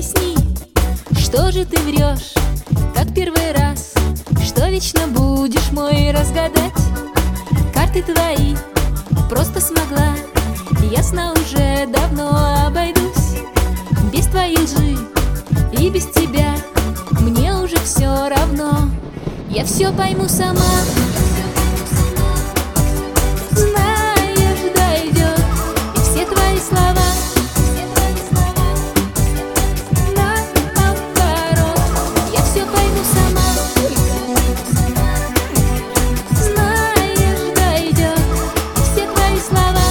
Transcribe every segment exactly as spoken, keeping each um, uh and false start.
объясни, что же ты врешь, как первый раз, что вечно будешь мой разгадать. Карты твои просто смогла, ясно уже давно обойдусь. Без твоей лжи и без тебя мне уже все равно. Я все пойму сама. Знаешь, дойдет, и все твои слова наоборот. Я все пойму сама. Знаешь, дойдет, и все твои слова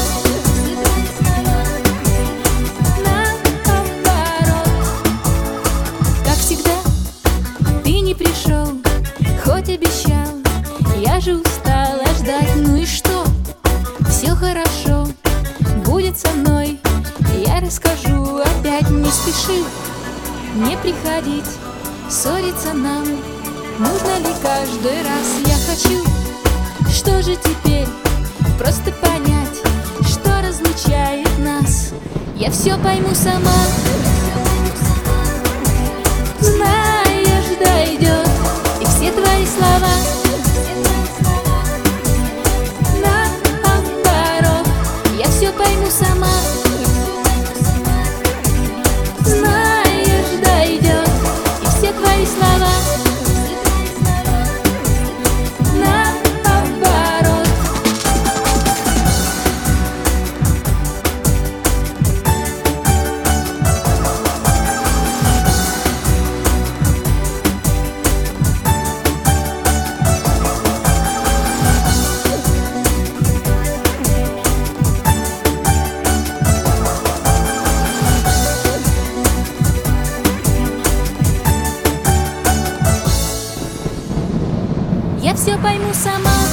наоборот. Как всегда, ты не пришел, хоть обещал. Я же устала ждать, ну и что? Все хорошо, будет со мной. Я расскажу опять, не спеши не приходить, ссориться нам нужно ли каждый раз? Я хочу, что же теперь, просто понять, что разлучает нас. Я все пойму сама. Знаешь, дойдет, и все твои слова наоборот. Я все пойму сама. Знаешь, дойдет, и все твои слова наоборот. Я все пойму сама.